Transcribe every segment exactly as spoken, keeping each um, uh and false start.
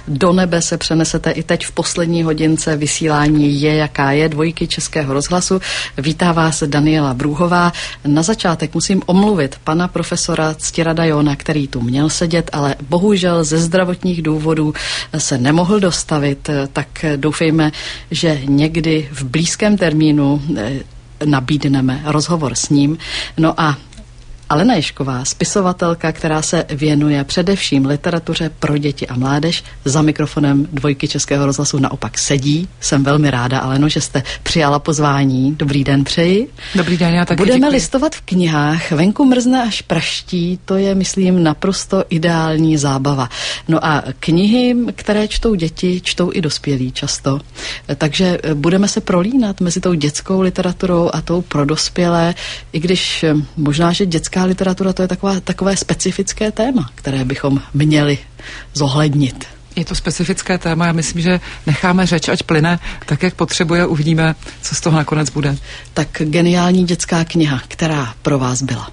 do nebe se přenesete i teď v poslední hodince vysílání Je, jaká je, dvojky Českého rozhlasu. Vítá vás Daniela Brůhová. Na začátek musím omluvit pana profesora Ctirada Jóna, který tu měl sedět, ale bohužel ze zdravotních důvodů se nemohl dostavit, tak doufejme, že někdy v blízkém termínu nabídneme rozhovor s ním. No a Alena Ježková, spisovatelka, která se věnuje především literatuře pro děti a mládež, za mikrofonem dvojky Českého rozhlasu naopak sedí. Jsem velmi ráda, Aleno, že jste přijala pozvání. Dobrý den přeji. Dobrý den, já taky Budeme děkuji. listovat v knihách. Venku mrzne až praští, to je, myslím, naprosto ideální zábava. No a knihy, které čtou děti, čtou i dospělí často. Takže budeme se prolínat mezi tou dětskou literaturou a tou pro dospělé, i když možná, že dětská literatura to je taková, takové specifické téma, které bychom měli zohlednit. Je to specifické téma, já myslím, že necháme řeč, ať plyne tak, jak potřebuje, uvidíme, co z toho nakonec bude. Tak geniální dětská kniha, která pro vás byla?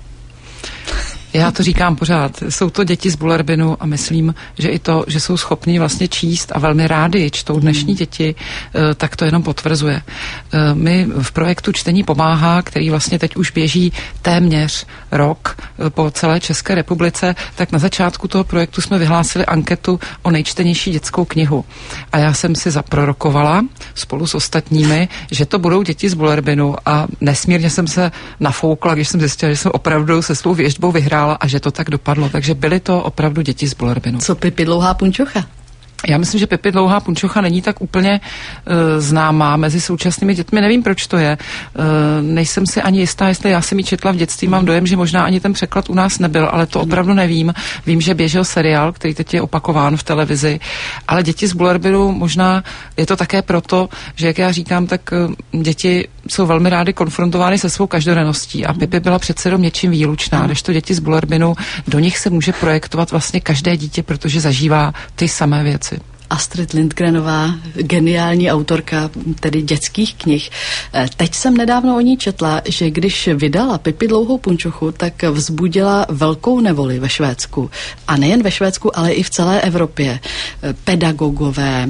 Já to říkám pořád, jsou to děti z Bullerbinu a myslím, že i to, že jsou schopní vlastně číst a velmi rádi čtou dnešní děti, tak to jenom potvrzuje. My v projektu Čtení pomáhá, který vlastně teď už běží téměř rok po celé České republice, tak na začátku toho projektu jsme vyhlásili anketu o nejčtenější dětskou knihu. A já jsem si zaprorokovala spolu s ostatními, že to budou děti z Bullerbinu a nesmírně jsem se nafoukla, když jsem zjistila, že jsem opravdu se svou věštbou vyhrála a že to tak dopadlo. Takže byly to opravdu děti z Bullerbinu. Co Pipi dlouhá punčocha? Já myslím, že Pipi dlouhá punčocha není tak úplně uh, známá mezi současnými dětmi. Nevím, proč to je. Uh, nejsem si ani jistá, jestli já jsem ji četla v dětství. Mám dojem, že možná ani ten překlad u nás nebyl, ale to opravdu nevím. Vím, že běžel seriál, který teď je opakován v televizi. Ale děti z Bullerbinu možná je to také proto, že jak já říkám, tak uh, děti jsou velmi rády konfrontovány se svou každodenností a Pipi byla přece jenom něčím výlučná, když to děti z Bullerbinu, do nich se může projektovat vlastně každé dítě, protože zažívá ty samé věci. Astrid Lindgrenová, geniální autorka tedy dětských knih. Teď jsem nedávno o ní četla, že když vydala Pipi dlouhou punčochu, tak vzbudila velkou nevoli ve Švédsku. A nejen ve Švédsku, ale i v celé Evropě. Pedagogové,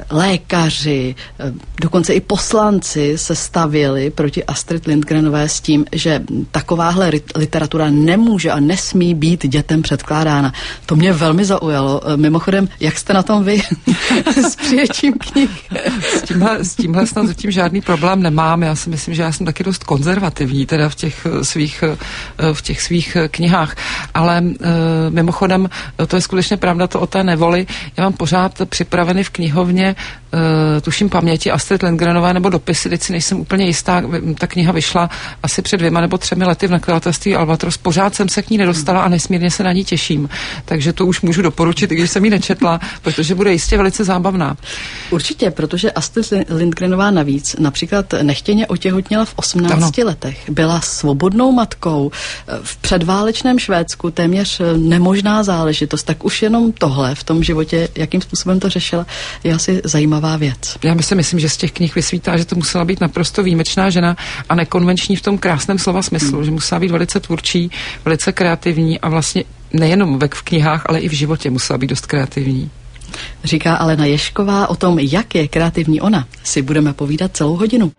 lékaři, dokonce i poslanci se stavěli proti Astrid Lindgrenové s tím, že takováhle literatura nemůže a nesmí být dětem předkládána. To mě velmi zaujalo. Mimochodem, jak jste na tom vy? S přijetím knih. S tímhle, s tímhle snad zatím žádný problém nemám. Já si myslím, že já jsem taky dost konzervativní teda v těch svých, v těch svých knihách. Ale e, mimochodem, to je skutečně pravda, to o té nevoli. Já mám pořád připraveny v knihovně e, tuším paměti Astrid Lindgrenové nebo dopisy, teď si nejsem úplně jistá. Ta kniha vyšla asi před dvěma nebo třemi lety v nakladatelství Albatros. Pořád jsem se k ní nedostala a nesmírně se na ní těším. Takže to už můžu doporučit, i když jsem ji nečetla, protože bude jistě velice zábavná. Určitě, protože Astrid Lindgrenová navíc například nechtěně otěhotněla v osmnácti letech. Byla svobodnou matkou v předválečném Švédsku, téměř nemožná záležitost. Tak už jenom tohle v tom životě, jakým způsobem to řešila, je asi zajímavá věc. Já myslím, myslím, že z těch knih vysvítá, že to musela být naprosto výjimečná žena a nekonvenční v tom krásném slova smyslu, hmm. že musela být velice tvůrčí, velice kreativní a vlastně nejenom v knihách, ale i v životě musela být dost kreativní. Říká Alena Ježková. O tom, jak je kreativní ona, si budeme povídat celou hodinu.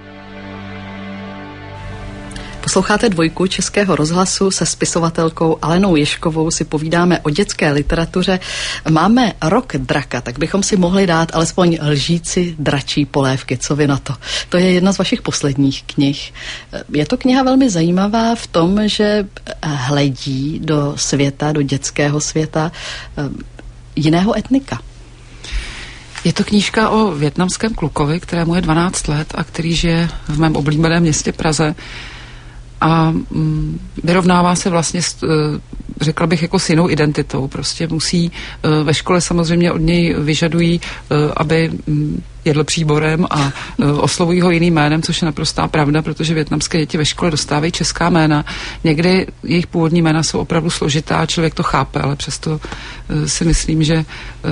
Posloucháte dvojku Českého rozhlasu se spisovatelkou Alenou Ježkovou, si povídáme o dětské literatuře. Máme rok draka, tak bychom si mohli dát alespoň lžíci dračí polévky. Co vy na to? To je jedna z vašich posledních knih. Je to kniha velmi zajímavá v tom, že hledí do světa, do dětského světa jiného etnika. Je to knížka o vietnamském klukovi, kterému je dvanáct let a který žije v mém oblíbeném městě Praze. A mm, vyrovnává se vlastně s, řekla bych, jako s jinou identitou. Prostě musí, ve škole samozřejmě od něj vyžadují, aby jedl příborem a oslovují ho jiným jménem, což je naprostá pravda, protože vietnamské děti ve škole dostávají česká jména. Někdy jejich původní jména jsou opravdu složitá, člověk to chápe, ale přesto si myslím, že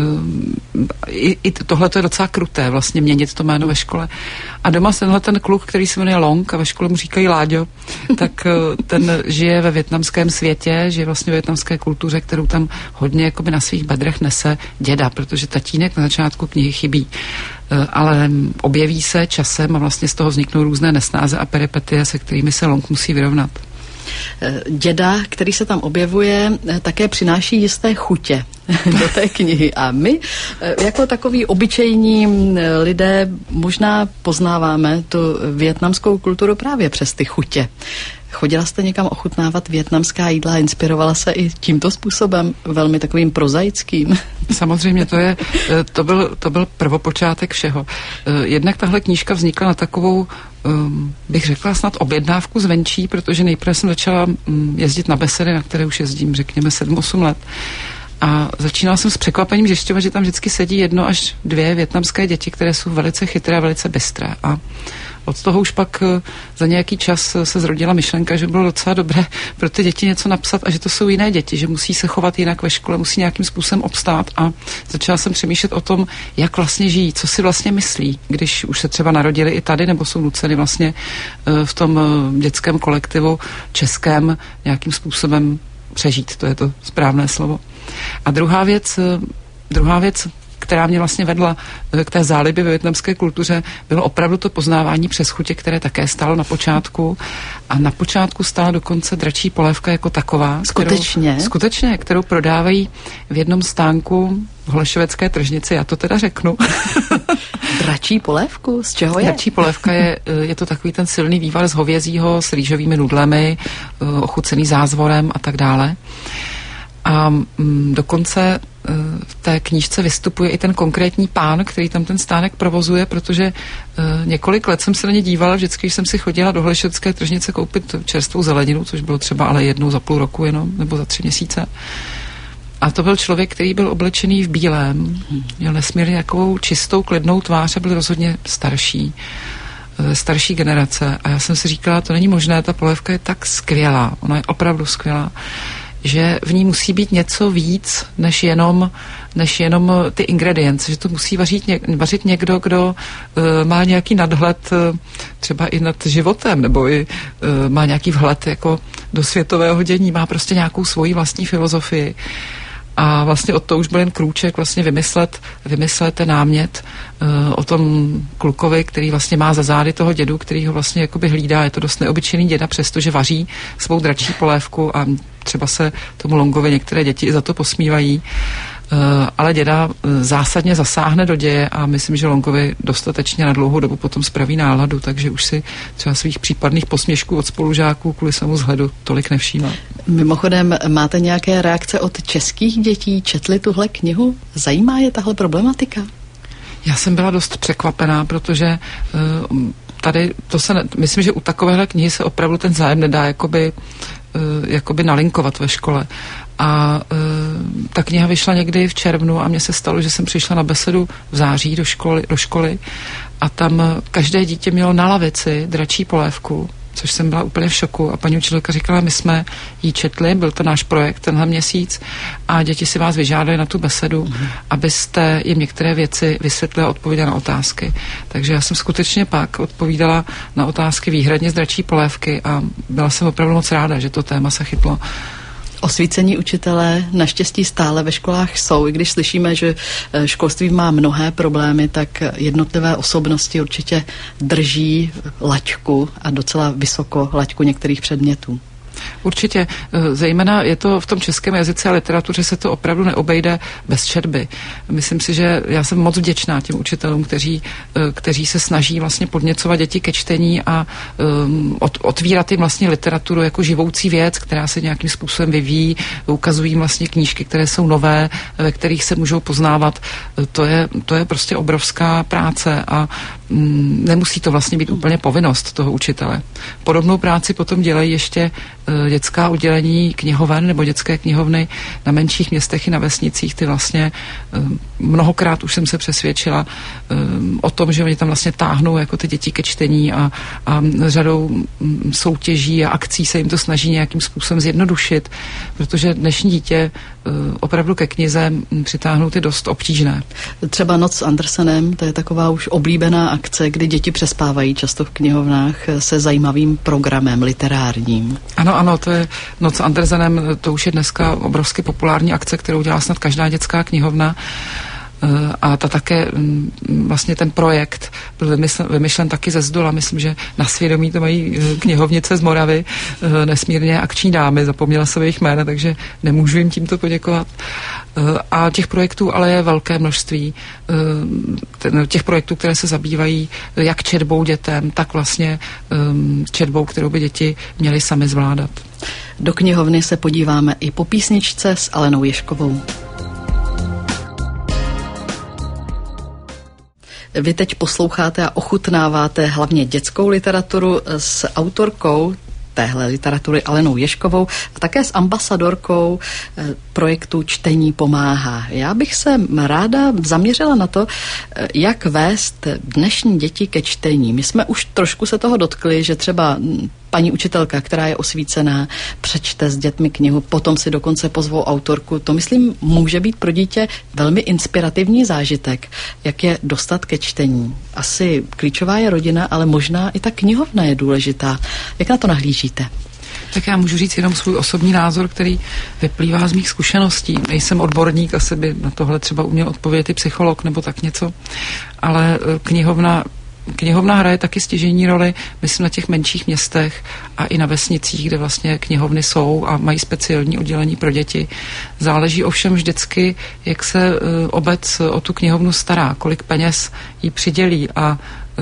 i, i tohle to je docela kruté, vlastně měnit to jméno ve škole. A doma tenhle ten kluk, který se jmenuje Long a ve škole mu říkají Láďo, tak ten žije ve vietnamském světě, žije vlastně ve vietnamské kultuře, kterou tam hodně jakoby na svých bedrech nese děda, protože tatínek na začátku knihy chybí. Ale objeví se časem a vlastně z toho vzniknou různé nesnáze a peripetie, se kterými se Long musí vyrovnat. Děda, který se tam objevuje, také přináší jisté chutě do té knihy a my jako takový obyčejní lidé možná poznáváme tu vietnamskou kulturu právě přes ty chutě. Chodila jste někam ochutnávat vietnamská jídla a inspirovala se i tímto způsobem, velmi takovým prozaickým? Samozřejmě, to, je, to, byl, to byl prvopočátek všeho. Jednak tahle knížka vznikla na takovou, bych řekla, snad objednávku zvenčí, protože nejprve jsem začala jezdit na besedy, na které už jezdím, řekněme, sedm osm let. A začínala jsem s překvapením zjišťovat, že tam vždycky sedí jedno až dvě vietnamské děti, které jsou velice chytré a velice bystré. A od toho už pak za nějaký čas se zrodila myšlenka, že bylo docela dobré pro ty děti něco napsat a že to jsou jiné děti, že musí se chovat jinak ve škole, musí nějakým způsobem obstát a začala jsem přemýšlet o tom, jak vlastně žijí, co si vlastně myslí, když už se třeba narodili i tady nebo jsou nuceny vlastně v tom dětském kolektivu českém nějakým způsobem přežít, to je to správné slovo. A druhá věc, druhá věc, která mě vlastně vedla k té zálibě ve vietnamské kultuře, bylo opravdu to poznávání přes chutě, které také stálo na počátku. A na počátku stála dokonce dračí polévka jako taková. Skutečně? Kterou, skutečně, kterou prodávají v jednom stánku v Holešovecké tržnici, já to teda řeknu. Dračí polévku? Z čeho je? Dračí polévka je, je to takový ten silný vývar z hovězího s rýžovými nudlemi, ochucený zázvorem a tak dále. A mm, dokonce uh, v té knížce vystupuje i ten konkrétní pán, který tam ten stánek provozuje, protože uh, několik let jsem se na ně dívala, vždycky, když jsem si chodila do Holešovecké tržnice koupit čerstvou zeleninu, což bylo třeba ale jednou za půl roku jenom, nebo za tři měsíce. A to byl člověk, který byl oblečený v bílém, měl nesmírně takovou čistou, klidnou tvář a byl rozhodně starší, starší generace. A já jsem si říkala, to není možné, ta polévka je tak skvělá, ona je opravdu skvělá, že v ní musí být něco víc, než jenom, než jenom ty ingredience, že to musí vařit, něk, vařit někdo, kdo uh, má nějaký nadhled uh, třeba i nad životem, nebo i uh, má nějaký vhled jako do světového dění, má prostě nějakou svoji vlastní filozofii. A vlastně od toho už byl jen krůček vlastně vymyslet, vymyslet ten námět uh, o tom klukovi, který vlastně má za zády toho dědu, který ho vlastně jakoby hlídá. Je to dost neobyčejný děda, přestože vaří svou dračí polévku a třeba se tomu Longovi některé děti i za to posmívají. Uh, ale děda uh, zásadně zasáhne do děje a myslím, že Longovi dostatečně na dlouhou dobu potom spraví náladu, takže už si třeba svých případných posměšků od spolužáků kvůli svému vzhledu tolik nevšímá. Mimochodem, máte nějaké reakce od českých dětí? Četli tuhle knihu? Zajímá je tahle problematika? Já jsem byla dost překvapená, protože uh, tady to se, ne, myslím, že u takovéhle knihy se opravdu ten zájem nedá jakoby, uh, jakoby nalinkovat ve škole. A uh, ta kniha vyšla někdy v červnu a mně se stalo, že jsem přišla na besedu v září do školy, do školy a tam každé dítě mělo na lavici dračí polévku, což jsem byla úplně v šoku a paní učitelka říkala, my jsme ji četli, byl to náš projekt tenhle měsíc a děti si vás vyžádali na tu besedu, mm. abyste jim některé věci vysvětlili a odpověděli na otázky. Takže já jsem skutečně pak odpovídala na otázky výhradně z dračí polévky a byla jsem opravdu moc ráda, že to téma se chytlo. Osvícení učitelé naštěstí stále ve školách jsou. I když slyšíme, že školství má mnohé problémy, tak jednotlivé osobnosti určitě drží laťku a docela vysoko laťku některých předmětů. Určitě, zejména je to v tom českém jazyce a literatuře se to opravdu neobejde bez četby. Myslím si, že já jsem moc vděčná těm učitelům, kteří, kteří se snaží vlastně podněcovat děti ke čtení a um, otvírat jim vlastně literaturu jako živoucí věc, která se nějakým způsobem vyvíjí, ukazují vlastně knížky, které jsou nové, ve kterých se můžou poznávat. To je, to je prostě obrovská práce a nemusí to vlastně být úplně povinnost toho učitele. Podobnou práci potom dělají ještě dětská oddělení knihoven nebo dětské knihovny na menších městech i na vesnicích. Ty vlastně mnohokrát už jsem se přesvědčila o tom, že oni tam vlastně táhnou jako ty děti ke čtení a, a řadou soutěží a akcí se jim to snaží nějakým způsobem zjednodušit, protože dnešní dítě opravdu ke knize přitáhnout je dost obtížné. Třeba Noc s Andersenem, to je taková už oblíbená akce, kdy děti přespávají často v knihovnách se zajímavým programem literárním. Ano, ano, to je Noc s Andersenem, to už je dneska obrovsky populární akce, kterou dělá snad každá dětská knihovna. A ta také, vlastně ten projekt byl vymyslen, vymyšlen taky ze zdola. Myslím, že na svědomí to mají knihovnice z Moravy, nesmírně akční dámy, zapomněla jsem jejich jména, takže nemůžu jim tímto poděkovat. A těch projektů ale je velké množství. Těch projektů, které se zabývají jak četbou dětem, tak vlastně četbou, kterou by děti měly sami zvládat. Do knihovny se podíváme i po písničce s Alenou Ježkovou. Vy teď posloucháte a ochutnáváte hlavně dětskou literaturu s autorkou téhle literatury Alenou Ježkovou a také s ambasadorkou projektu Čtení pomáhá. Já bych se ráda zaměřila na to, jak vést dnešní děti ke čtení. My jsme už trošku se toho dotkli, že třeba paní učitelka, která je osvícená, přečte s dětmi knihu, potom si dokonce pozvou autorku. To, myslím, může být pro dítě velmi inspirativní zážitek, jak je dostat ke čtení. Asi klíčová je rodina, ale možná i ta knihovna je důležitá. Jak na to nahlížíte? Tak já můžu říct jenom svůj osobní názor, který vyplývá z mých zkušeností. Nejsem odborník, asi by na tohle třeba uměl odpovědět i psycholog nebo tak něco, ale knihovna Knihovna hraje taky stěžejní roli, myslím, na těch menších městech a i na vesnicích, kde vlastně knihovny jsou a mají speciální oddělení pro děti. Záleží ovšem vždycky, jak se obec o tu knihovnu stará, kolik peněz jí přidělí a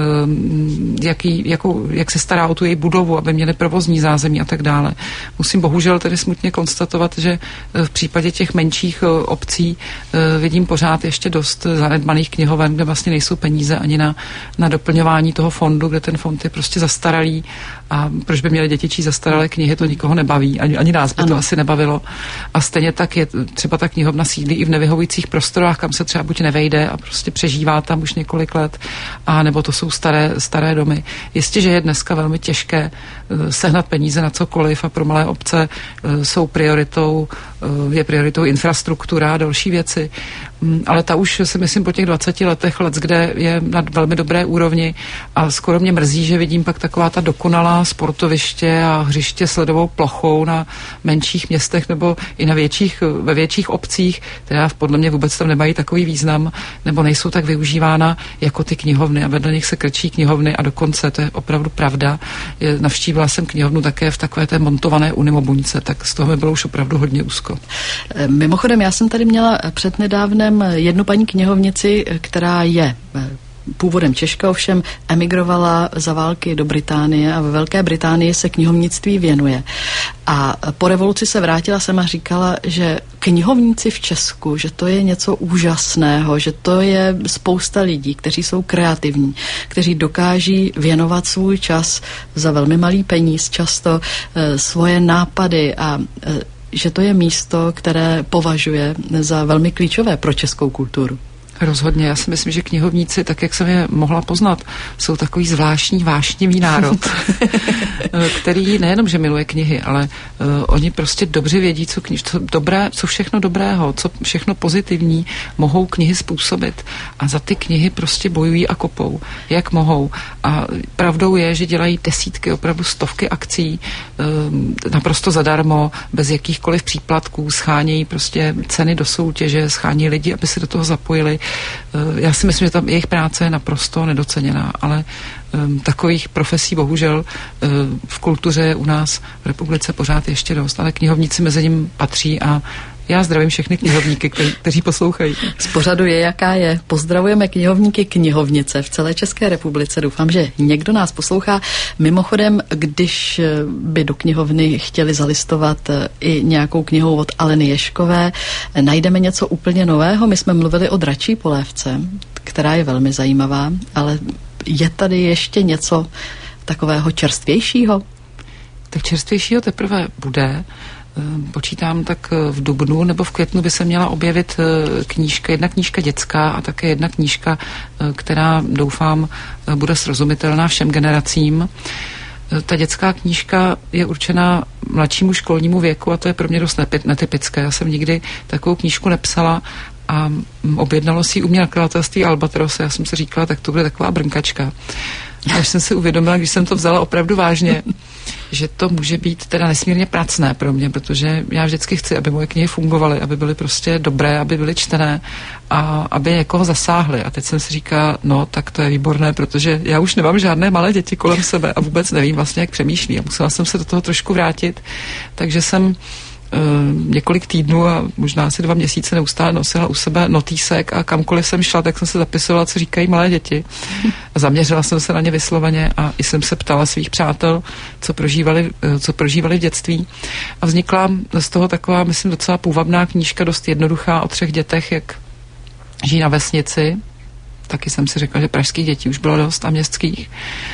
jaký, jakou, jak se stará o tu její budovu, aby měli provozní zázemí a tak dále. Musím bohužel tedy smutně konstatovat, že v případě těch menších obcí vidím pořád ještě dost zanedbaných knihoven, kde vlastně nejsou peníze ani na, na doplňování toho fondu, kde ten fond je prostě zastaralý a proč by měly děti číst zastaralé knihy, to nikoho nebaví, ani, ani nás by ano. to asi nebavilo. A stejně tak je třeba ta knihovna sídlí i v nevyhovujících prostorách, kam se třeba buď nevejde a prostě přežívá tam už několik let, a nebo to jsou staré, staré domy. Jistě, že je dneska velmi těžké uh, sehnat peníze na cokoliv a pro malé obce uh, jsou prioritou, uh, je prioritou infrastruktura a další věci. Um, ale ta už si myslím po těch dvaceti letech let, kde je na velmi dobré úrovni a skoro mě mrzí, že vidím pak taková ta dokonalá sportoviště a hřiště s ledovou plochou na menších městech nebo i na větších, ve větších obcích, která podle mě vůbec tam nemají takový význam nebo nejsou tak využívána jako ty knihovny a vedle nich se krčí knihovny a dokonce, to je opravdu pravda, je, navštívila jsem knihovnu také v takové té montované Unimobuňce, tak z toho mi bylo už opravdu hodně úzko. Mimochodem, já jsem tady měla přednedávnem jednu paní knihovnici, která je původem Češka, ovšem emigrovala za války do Británie a ve Velké Británii se knihovnictví věnuje. A po revoluci se vrátila sem a říkala, že knihovníci v Česku, že to je něco úžasného, že to je spousta lidí, kteří jsou kreativní, kteří dokáží věnovat svůj čas za velmi malý peníz, často e, svoje nápady a e, že to je místo, které považuje za velmi klíčové pro českou kulturu. Rozhodně. Já si myslím, že knihovníci, tak jak jsem je mohla poznat, jsou takový zvláštní vášnivý národ, který nejenom, že miluje knihy, ale uh, oni prostě dobře vědí, co, kni- co, dobré, co všechno dobrého, co všechno pozitivní mohou knihy způsobit. A za ty knihy prostě bojují a kopou, jak mohou. A pravdou je, že dělají desítky, opravdu stovky akcí, uh, naprosto zadarmo, bez jakýchkoliv příplatků, schánějí prostě ceny do soutěže, schání lidi, aby se do toho zapojili. Já si myslím, že tam jejich práce je naprosto nedoceněná, ale um, takových profesí bohužel um, v kultuře je u nás v republice pořád ještě dost, ale knihovníci mezi ním patří a já zdravím všechny knihovníky, kteří, kteří poslouchají. Z pořadu je, jaká je. Pozdravujeme knihovníky, knihovnice v celé České republice. Doufám, že někdo nás poslouchá. Mimochodem, když by do knihovny chtěli zalistovat i nějakou knihu od Aleny Ježkové, najdeme něco úplně nového. My jsme mluvili o Dračí polévce, která je velmi zajímavá, ale Je tady ještě něco takového čerstvějšího? Tak čerstvějšího teprve bude. Počítám tak v dubnu nebo v květnu by se měla objevit knížka, jedna knížka dětská a také jedna knížka, která doufám bude srozumitelná všem generacím. Ta dětská knížka je určená mladšímu školnímu věku a to je pro mě dost netypické. Já jsem nikdy takovou knížku nepsala a objednalo si ji u mě nakladatelství Albatros. Já jsem si říkala, tak to bude taková brnkačka. Až jsem si uvědomila, když jsem to vzala opravdu vážně, že to může být teda nesmírně pracné pro mě, protože já vždycky chci, aby moje knihy fungovaly, aby byly prostě dobré, aby byly čtené a aby někoho zasáhly. A teď jsem si říkala, no tak to je výborné, protože já už nemám žádné malé děti kolem sebe a vůbec nevím vlastně, jak přemýšlí. A musela jsem se do toho trošku vrátit, takže jsem několik týdnů a možná asi dva měsíce neustále nosila u sebe notýsek a kamkoliv jsem šla, tak jsem se zapisovala, co říkají malé děti. A zaměřila jsem se na ně vysloveně a i jsem se ptala svých přátel, co prožívali, co prožívali v dětství. A vznikla z toho taková, myslím, docela půvabná knížka, dost jednoduchá o třech dětech, jak žijí na vesnici. Taky jsem si řekla, že pražských dětí už bylo dost a městských.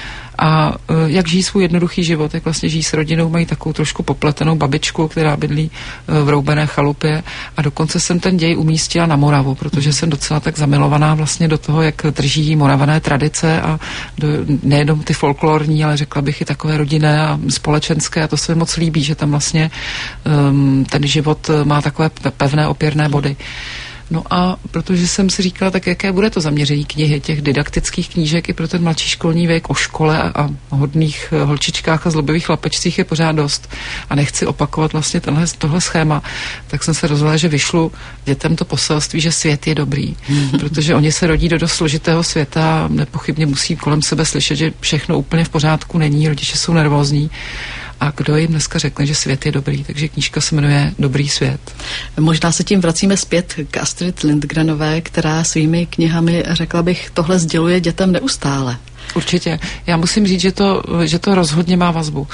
A jak žijí svůj jednoduchý život, jak vlastně žijí s rodinou, mají takovou trošku popletenou babičku, která bydlí v roubené chalupě a dokonce jsem ten děj umístila na Moravu, protože jsem docela tak zamilovaná vlastně do toho, jak drží moravané tradice a do, nejenom ty folklorní, ale řekla bych i takové rodinné a společenské a to se mi moc líbí, že tam vlastně um, ten život má takové pevné opěrné body. No a protože jsem si říkala, tak jaké bude to zaměření knihy, těch didaktických knížek i pro ten mladší školní věk o škole a hodných holčičkách a zlobivých chlapečcích je pořád dost a nechci opakovat vlastně tenhle, tohle schéma, tak jsem se rozhodla, že vyšlu dětem to poselství, že svět je dobrý, protože oni se rodí do dost složitého světa a nepochybně musí kolem sebe slyšet, že všechno úplně v pořádku není, rodiče jsou nervózní. A kdo jim dneska řekne, že svět je dobrý? Takže knížka se jmenuje Dobrý svět. Možná se tím vracíme zpět k Astrid Lindgrenové, která svými knihami, řekla bych, tohle sděluje dětem neustále. Určitě. Já musím říct, že to, že to rozhodně má vazbu.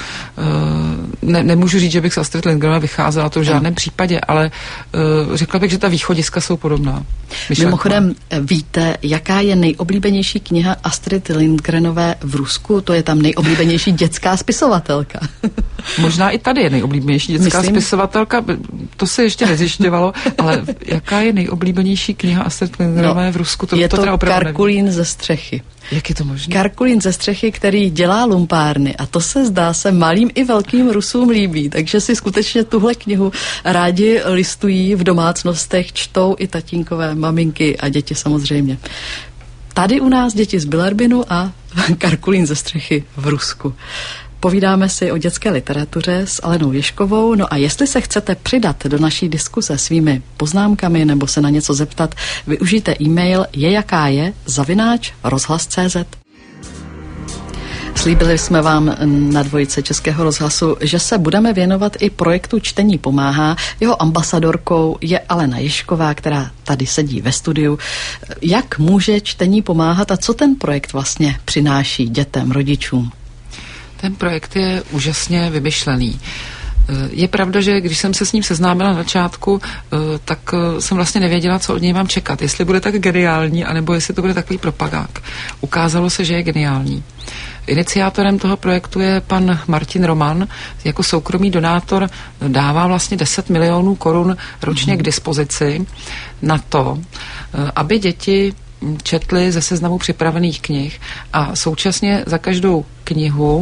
Ne, nemůžu říct, že bych s Astrid Lindgrenové vycházela, to v žádném případě, ale řekla bych, že ta východiska jsou podobná. Myšlenka. Mimochodem, víte, jaká je nejoblíbenější kniha Astrid Lindgrenové v Rusku? To je tam nejoblíbenější dětská spisovatelka. Možná i tady je nejoblíbenější dětská Myslím. spisovatelka, to se ještě nezjišťovalo, ale jaká je nejoblíbenější kniha Astrid Lindgrenové no, v Rusku? To, je to, to teda Karkulín nevím. Ze střechy. Jak je to možné? Karkulín ze střechy, který dělá lumpárny a to se zdá se malým i velkým Rusům líbí, takže si skutečně tuhle knihu rádi listují v domácnostech, čtou i tatínkové, maminky a děti samozřejmě. Tady u nás děti z Bilarbinu a Karkulín ze střechy v Rusku. Povídáme si o dětské literatuře s Alenou Ježkovou, no a jestli se chcete přidat do naší diskuse svými poznámkami nebo se na něco zeptat, využijte e-mail je jaká je zavináč rozhlas tečka cé zet. Slíbili jsme vám na dvojice Českého rozhlasu, že se budeme věnovat i projektu Čtení pomáhá. Jeho ambasadorkou je Alena Ježková, která tady sedí ve studiu. Jak může čtení pomáhat a co ten projekt vlastně přináší dětem, rodičům? Ten projekt je úžasně vymyšlený. Je pravda, že když jsem se s ním seznámila na začátku, tak jsem vlastně nevěděla, co od něj mám čekat. Jestli bude tak geniální, anebo jestli to bude takový propagák. Ukázalo se, že je geniální. Iniciátorem toho projektu je pan Martin Roman. Jako soukromý donátor dává vlastně deset milionů korun ročně k dispozici na to, aby děti četli ze seznamu připravených knih a současně za každou knihu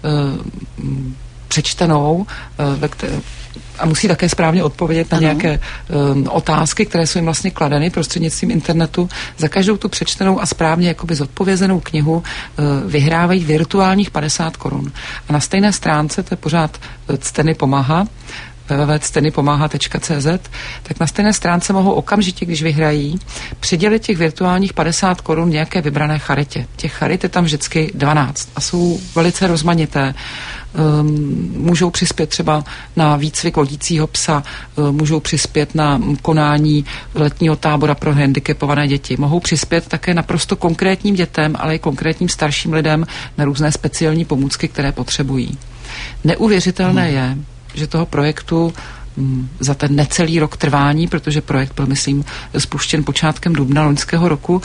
e, přečtenou e, a musí také správně odpovědět na ano. nějaké e, otázky, které jsou jim vlastně kladeny prostřednictvím internetu. Za každou tu přečtenou a správně jakoby zodpovězenou knihu e, vyhrávají virtuálních padesát korun. A na stejné stránce, to je pořád Čtení pomáhá, w w w tečka cteny pomáhá tečka cé zet, tak na stejné stránce mohou okamžitě, když vyhrají, přidělit těch virtuálních padesát korun nějaké vybrané charitě. Těch charit je tam vždycky dvanáct a jsou velice rozmanité. Um, můžou přispět třeba na výcvik vodícího psa, um, můžou přispět na konání letního tábora pro handicapované děti. Mohou přispět také naprosto konkrétním dětem, ale i konkrétním starším lidem na různé speciální pomůcky, které potřebují. Neuvěřitelné hmm. je, že toho projektu za ten necelý rok trvání, protože projekt byl, myslím, spuštěn počátkem dubna loňského roku,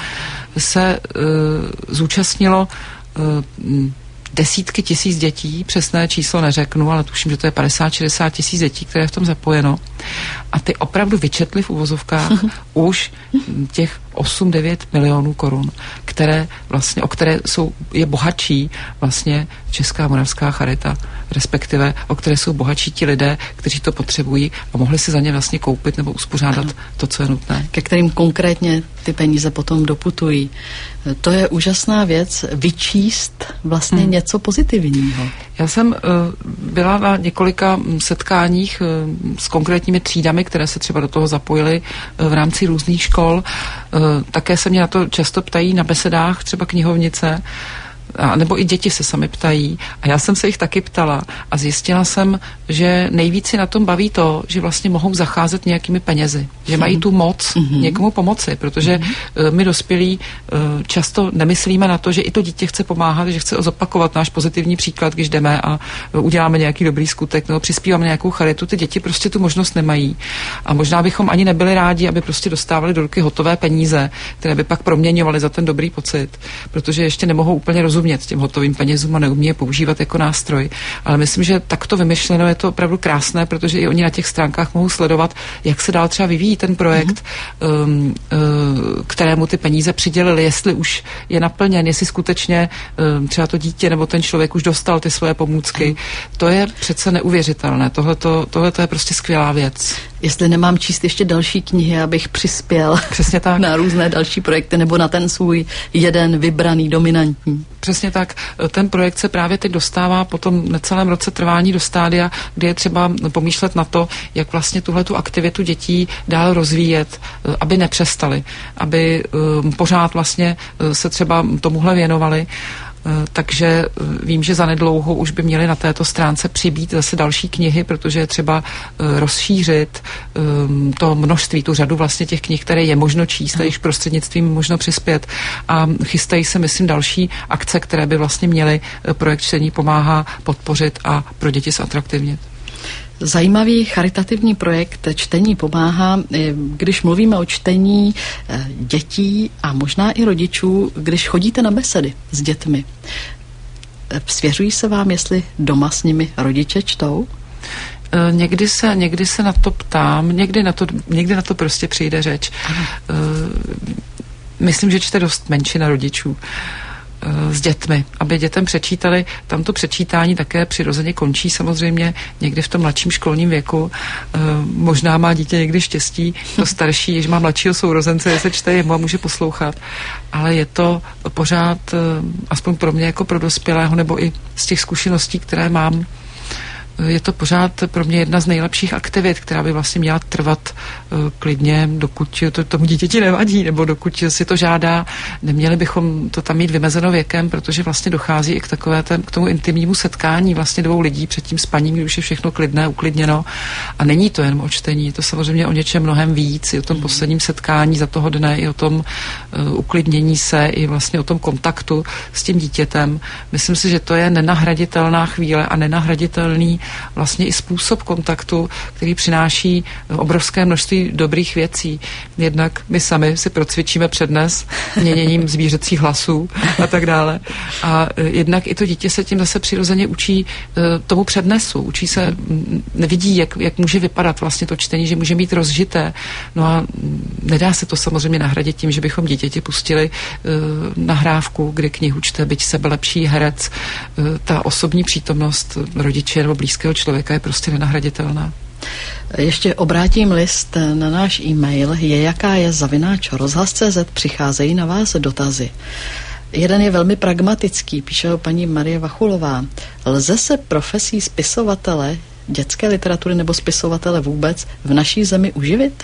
se uh, zúčastnilo uh, desítky tisíc dětí, přesné číslo neřeknu, ale tuším, že to je padesát šedesát tisíc dětí, které je v tom zapojeno. A ty opravdu vyčetli v uvozovkách už těch osm devět milionů korun, které vlastně, o které jsou, je bohatší vlastně Česká moravská charita, respektive o které jsou bohatší ti lidé, kteří to potřebují a mohli si za ně vlastně koupit nebo uspořádat to, co je nutné. Ke kterým konkrétně ty peníze potom doputují. To je úžasná věc, vyčíst vlastně hmm. něco pozitivního. Já jsem uh, byla na několika setkáních uh, s konkrétními třídami, které se třeba do toho zapojily uh, v rámci různých škol. Uh, také se mě na to často ptají na besedách, třeba knihovnice, a nebo i děti se sami ptají. A já jsem se jich taky ptala a zjistila jsem, že nejvíc si na tom baví to, že vlastně mohou zacházet nějakými penězi. Že mají tu moc mm-hmm. někomu pomoci, protože mm-hmm. my dospělí často nemyslíme na to, že i to dítě chce pomáhat, že chce zopakovat náš pozitivní příklad, když jdeme a uděláme nějaký dobrý skutek nebo přispíváme nějakou charitu. Ty děti prostě tu možnost nemají. A možná bychom ani nebyli rádi, aby prostě dostávali do ruky hotové peníze, které by pak proměňovaly za ten dobrý pocit, protože ještě nemohou úplně rozumět těm hotovým penězům a neumí je používat jako nástroj. Ale myslím, že takto vymyšleno je to opravdu krásné, protože i oni na těch stránkách mohou sledovat, jak se dál třeba vyvíjí ten projekt, mm-hmm. um, uh, kterému ty peníze přidělili, jestli už je naplněn, jestli skutečně um, třeba to dítě nebo ten člověk už dostal ty svoje pomůcky. Mm. To je přece neuvěřitelné. Tohle je prostě skvělá věc. Jestli nemám číst ještě další knihy, abych přispěl přesně tak. na různé další projekty nebo na ten svůj jeden vybraný, dominantní. Přesně tak. Ten projekt se právě teď dostává po tom necelém roce trvání do stádia, kde je třeba pomýšlet na to, jak vlastně tuhletu aktivitu dětí dál rozvíjet, aby nepřestali, aby pořád vlastně se třeba tomuhle věnovali. Takže vím, že zanedlouho už by měly na této stránce přibýt zase další knihy, protože je třeba rozšířit to množství, tu řadu vlastně těch knih, které je možno číst a již prostřednictvím možno přispět. A chystají se, myslím, další akce, které by vlastně měly projekt Čtení pomáhá podpořit a pro děti zatraktivnit. Zajímavý charitativní projekt Čtení pomáhá, když mluvíme o čtení dětí a možná i rodičů, když chodíte na besedy s dětmi. Svěřují se vám, jestli doma s nimi rodiče čtou? Někdy se, někdy se na to ptám, někdy na to, někdy na to prostě přijde řeč. Aha. Myslím, že čte dost menšina rodičů s dětmi, aby dětem přečítali. Tam to přečítání také přirozeně končí samozřejmě někdy v tom mladším školním věku. E, možná má dítě někdy štěstí, to starší, když má mladšího sourozence, je se čte jemu a může poslouchat. Ale je to pořád, aspoň pro mě jako pro dospělého, nebo i z těch zkušeností, které mám, je to pořád pro mě jedna z nejlepších aktivit, která by vlastně měla trvat uh, klidně, dokud to tomu dítěti nevadí, nebo dokud si to žádá. Neměli bychom to tam mít vymezeno věkem, protože vlastně dochází i k takové tém, k tomu intimnímu setkání vlastně dvou lidí před tím spaním, kdy už je všechno klidné, uklidněno. A není to jen o čtení, je to samozřejmě o něčem mnohem víc, i o tom posledním setkání za toho dne, i o tom uh, uklidnění se, i vlastně o tom kontaktu s tím dítětem. Myslím si, že to je nenahraditelná chvíle a nenahraditelný vlastně i způsob kontaktu, který přináší obrovské množství dobrých věcí. Jednak my sami si procvičíme přednes měněním zvířecích hlasů a tak dále. A jednak i to dítě se tím zase přirozeně učí tomu přednesu. Učí se, nevidí, jak, jak může vypadat vlastně to čtení, že může mít rozžité. No a nedá se to samozřejmě nahradit tím, že bychom dítěti pustili nahrávku, kde knihu čte, byť sebelepší herec. Ta osobní přítomnost rodiče nebo blízkého člověka je prostě nenahraditelná. Ještě obrátím list na náš e-mail, je jaká je zavináč rozhlas tečka cé zet, přicházejí na vás dotazy. Jeden je velmi pragmatický, píše ho paní Marie Vachulová. Lze se profesí spisovatele, dětské literatury nebo spisovatele vůbec v naší zemi uživit?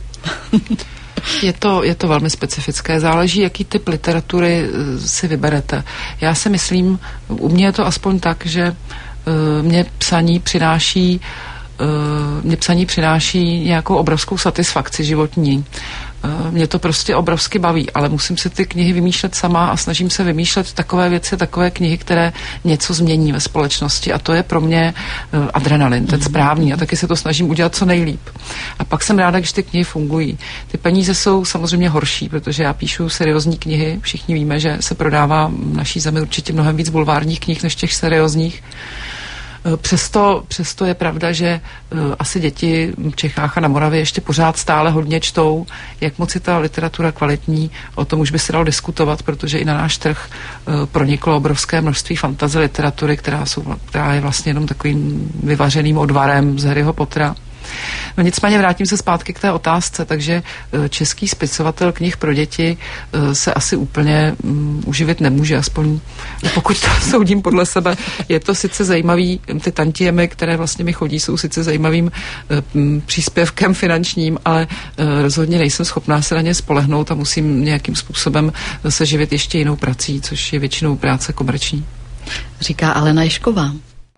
Je to, je to velmi specifické. Záleží, jaký typ literatury si vyberete. Já si myslím, u mě je to aspoň tak, že mě psaní přináší mě psaní přináší nějakou obrovskou satisfakci životní. Mě to prostě obrovsky baví, ale musím si ty knihy vymýšlet sama a snažím se vymýšlet takové věci, takové knihy, které něco změní ve společnosti a to je pro mě adrenalin, ten správný a taky se to snažím udělat co nejlíp. A pak jsem ráda, když ty knihy fungují. Ty peníze jsou samozřejmě horší, protože já píšu seriózní knihy, všichni víme, že se prodává v naší zemi určitě mnohem víc bulvárních knih než těch seriózních. Přesto, přesto je pravda, že uh, asi děti v Čechách a na Moravě ještě pořád stále hodně čtou, jak moc je ta literatura kvalitní, o tom už by se dalo diskutovat, protože i na náš trh uh, proniklo obrovské množství fantasy literatury, která, jsou, která je vlastně jenom takovým vyvařeným odvarem z Harryho Pottera. No nicméně vrátím se zpátky k té otázce, takže český spisovatel knih pro děti se asi úplně um, uživit nemůže, aspoň pokud to soudím podle sebe. Je to sice zajímavý, ty tantiemy, které vlastně mi chodí, jsou sice zajímavým um, příspěvkem finančním, ale uh, rozhodně nejsem schopná se na ně spolehnout a musím nějakým způsobem se živit ještě jinou prací, což je většinou práce komerční. Říká Alena Ježková.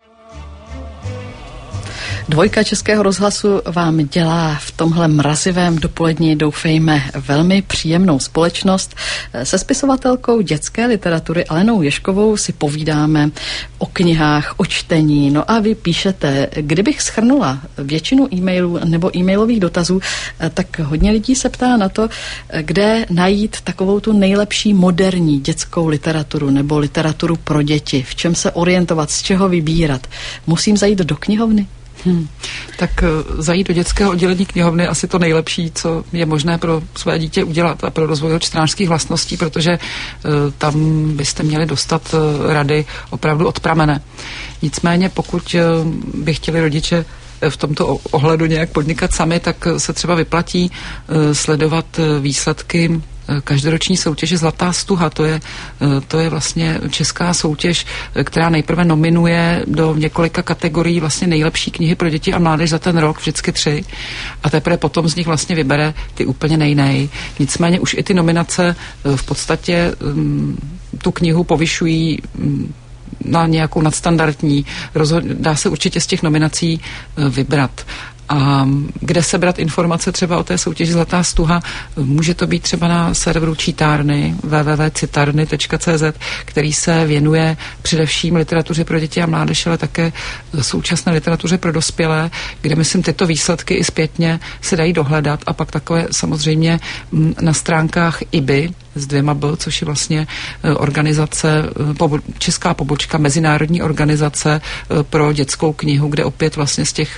Dvojka Českého rozhlasu vám dělá v tomhle mrazivém dopolední, doufejme, velmi příjemnou společnost. Se spisovatelkou dětské literatury Alenou Ježkovou si povídáme o knihách, o čtení. No a vy píšete, kdybych shrnula většinu e-mailů nebo e-mailových dotazů, tak hodně lidí se ptá na to, kde najít takovou tu nejlepší moderní dětskou literaturu nebo literaturu pro děti, v čem se orientovat, z čeho vybírat. Musím zajít do knihovny? Hmm. Tak uh, zajít do dětského oddělení knihovny je asi to nejlepší, co je možné pro své dítě udělat a pro rozvoj čtenářských vlastností, protože uh, tam byste měli dostat uh, rady opravdu od pramene. Nicméně, pokud uh, by chtěli rodiče v tomto ohledu nějak podnikat sami, tak se třeba vyplatí uh, sledovat uh, výsledky každoroční soutěže Zlatá stuha. To je, to je vlastně česká soutěž, která nejprve nominuje do několika kategorií vlastně nejlepší knihy pro děti a mládež za ten rok, vždycky tři. A teprve potom z nich vlastně vybere ty úplně nejnej. Nicméně už i ty nominace v podstatě um, tu knihu povyšují um, na nějakou nadstandardní. Rozhod- dá se určitě z těch nominací uh, vybrat. A kde sebrat informace třeba o té soutěži Zlatá stuha, může to být třeba na serveru čítárny w w w tečka citarny tečka c z, který se věnuje především literatuře pro děti a mládež, ale také současné literatuře pro dospělé, kde myslím tyto výsledky i zpětně se dají dohledat a pak takové samozřejmě na stránkách I B Y s dvěma B, což je vlastně organizace, česká pobočka Mezinárodní organizace pro dětskou knihu, kde opět vlastně z těch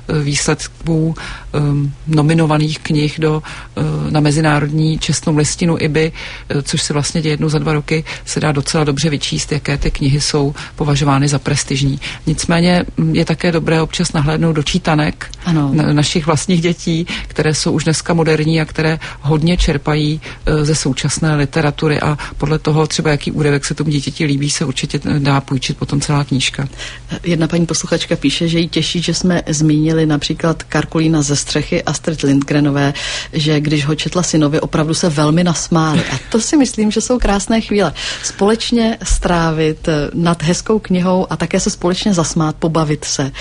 výsledků um, nominovaných knih do, uh, na mezinárodní čestnou listinu I B Y, uh, což se vlastně děje jednou za dva roky, se dá docela dobře vyčíst, jaké ty knihy jsou považovány za prestižní. Nicméně je také dobré občas nahlédnout do čítanek na, našich vlastních dětí, které jsou už dneska moderní a které hodně čerpají uh, ze současné literatury a podle toho třeba jaký úryvek se tomu dítěti líbí, se určitě dá půjčit potom celá knížka. Jedna paní posluchačka píše, že jí těší, že jsme zmínili například Karkulína ze střechy Astrid Lindgrenové, že když ho četla synovi, opravdu se velmi nasmáli. A to si myslím, že jsou krásné chvíle. Společně strávit nad hezkou knihou a také se společně zasmát, pobavit se.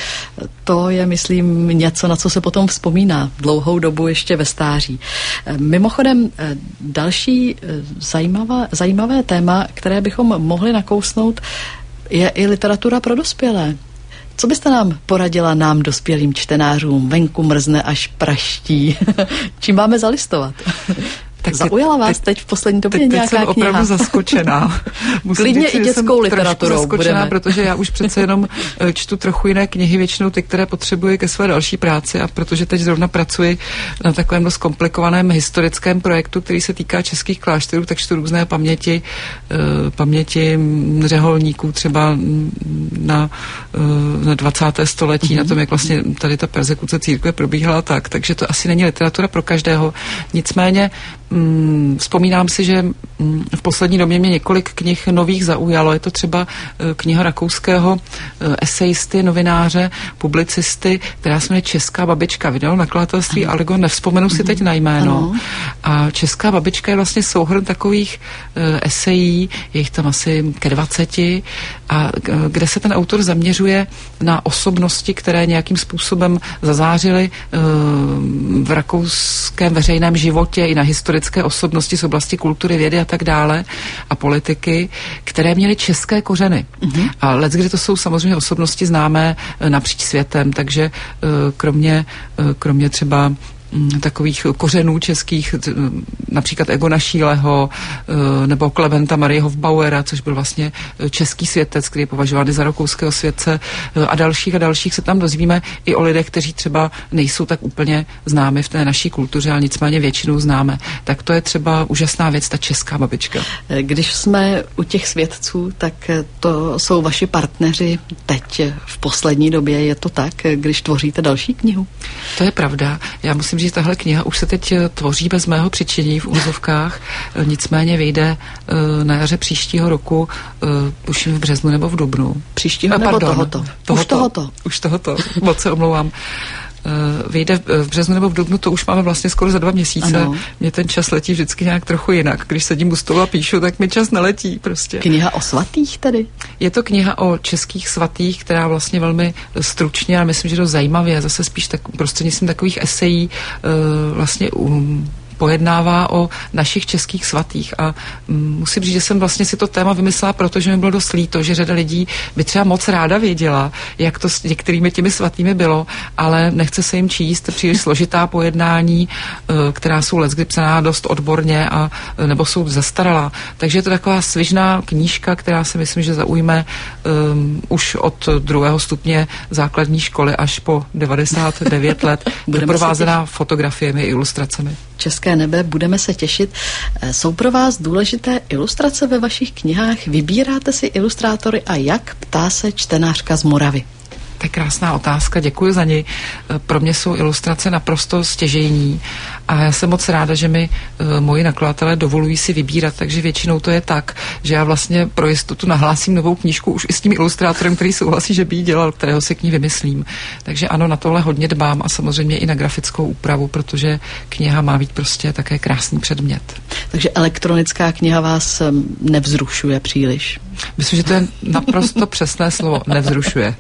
To je, myslím, něco, na co se potom vzpomíná dlouhou dobu ještě ve stáří. Mimochodem, další zajímavé, zajímavé téma, které bychom mohli nakousnout, je i literatura pro dospělé. Co byste nám poradila nám, dospělým čtenářům? Venku mrzne až praští. Čím máme zalistovat? Tak zaujala vás teď, teď v poslední době teď, nějaká teď jsem kniha? opravdu zaskočená. Klidně i dětskou literaturou zaskočená, budeme. Protože já už přece jenom čtu trochu jiné knihy, většinou ty, které potřebuji ke své další práci a protože teď zrovna pracuji na takovém dost komplikovaném historickém projektu, který se týká českých klášterů, tak čtu různé paměti, paměti řeholníků třeba na, na dvacátém století, mm-hmm. na tom, jak vlastně tady ta persekuce církve probíhala tak, takže to asi není literatura pro každého. Nicméně Hmm, vzpomínám si, že v poslední době mě několik knih nových zaujalo. Je to třeba kniha rakouského esejisty, novináře, publicisty, která se jmenuje Česká babička, vydal nakladatelství Alego, nevzpomenu si teď na jméno. Ano. A Česká babička je vlastně souhrn takových esejí, je jich tam asi ke dvaceti, a kde se ten autor zaměřuje na osobnosti, které nějakým způsobem zazářily v rakouském veřejném životě i na historické osobnosti z oblasti kultury, vědy a tak dále a politiky, které měly české kořeny. Mm-hmm. A leckdy to jsou samozřejmě osobnosti známé napříč světem, takže kromě, kromě třeba takových kořenů českých, například Egona Šíleho nebo Klementa Marie Hofbauera, což byl vlastně český světec, který je považovaný za rakouského světce, a dalších a dalších se tam dozvíme i o lidech, kteří třeba nejsou tak úplně známi v té naší kultuře, ale nicméně většinou známe. Tak to je třeba úžasná věc, ta Česká babička. Když jsme u těch světců, tak to jsou vaši partneři teď v poslední době, je to tak, když tvoříte další knihu? To je pravda. Já musím že tahle kniha už se teď tvoří bez mého přičinění v úzovkách, nicméně vyjde na jaře příštího roku, tuším v březnu nebo v dubnu. Příštího nebo pardon, tohoto? tohoto? Už tohoto. Už tohoto, moc se omlouvám. Vyjde v březnu nebo v dubnu, to už máme vlastně skoro za dva měsíce. Ano. Mně ten čas letí vždycky nějak trochu jinak. Když sedím u stolu a píšu, tak mi čas neletí prostě. Kniha o svatých tedy? Je to kniha o českých svatých, která vlastně velmi stručně, a myslím, že to zajímavě, zase spíš tak, prostřednictvím takových esejí vlastně um, pojednává o našich českých svatých. A musím říct, že jsem vlastně si to téma vymyslela, protože mi bylo dost líto, že řada lidí by třeba moc ráda věděla, jak to s některými těmi svatými bylo, ale nechce se jim číst příliš složitá pojednání, která jsou leckdy psaná dost odborně a nebo jsou zastaralá. Takže je to taková svižná knížka, která si myslím, že zaujme um, už od druhého stupně základní školy až po devadesát devět let, doprovázená fotografiemi, ilustracemi. České nebe, budeme se těšit. Jsou pro vás důležité ilustrace ve vašich knihách? Vybíráte si ilustrátory a jak? Ptá se čtenářka z Moravy. To je krásná otázka, děkuji za ní. Pro mě jsou ilustrace naprosto stěžejní a já jsem moc ráda, že mi uh, moji nakladatelé dovolují si vybírat, takže většinou to je tak, že já vlastně pro jistotu nahlásím novou knížku už i s tím ilustrátorem, který souhlasí, že by ji dělal, kterého si k ní vymyslím. Takže ano, na tohle hodně dbám a samozřejmě i na grafickou úpravu, protože kniha má být prostě také krásný předmět. Takže elektronická kniha vás nevzrušuje příliš? Myslím, že to je naprosto přesné slovo, nevzrušuje.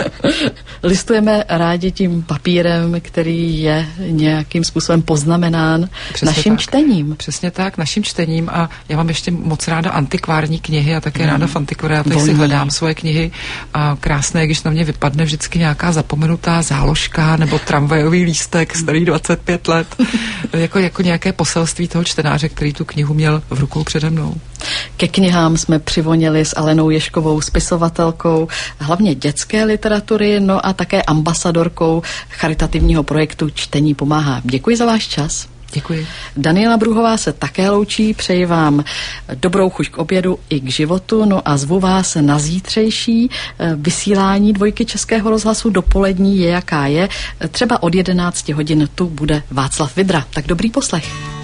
Listujeme rádi tím papírem, který je nějakým způsobem poznamenán přesně naším tak. čtením. Přesně tak, naším čtením, a já mám ještě moc ráda antikvární knihy a také mm. ráda v antikvariátech si hledám svoje knihy a krásné, když na mě vypadne vždycky nějaká zapomenutá záložka nebo tramvajový lístek starý dvacet pět let, jako, jako nějaké poselství toho čtenáře, který tu knihu měl v rukou přede mnou. Ke knihám jsme přivonili s Alenou Ježkovou, spisovatelkou hlavně dětské literatury, no a také ambasadorkou charitativního projektu Čtení pomáhá. Děkuji za váš čas. Děkuji. Daniela Bruhová se také loučí, přeji vám dobrou chuť k obědu i k životu, no a zvu vás na zítřejší vysílání Dvojky Českého rozhlasu. Dopolední je jaká je, třeba od jedenácti hodin tu bude Václav Vidra. Tak dobrý poslech.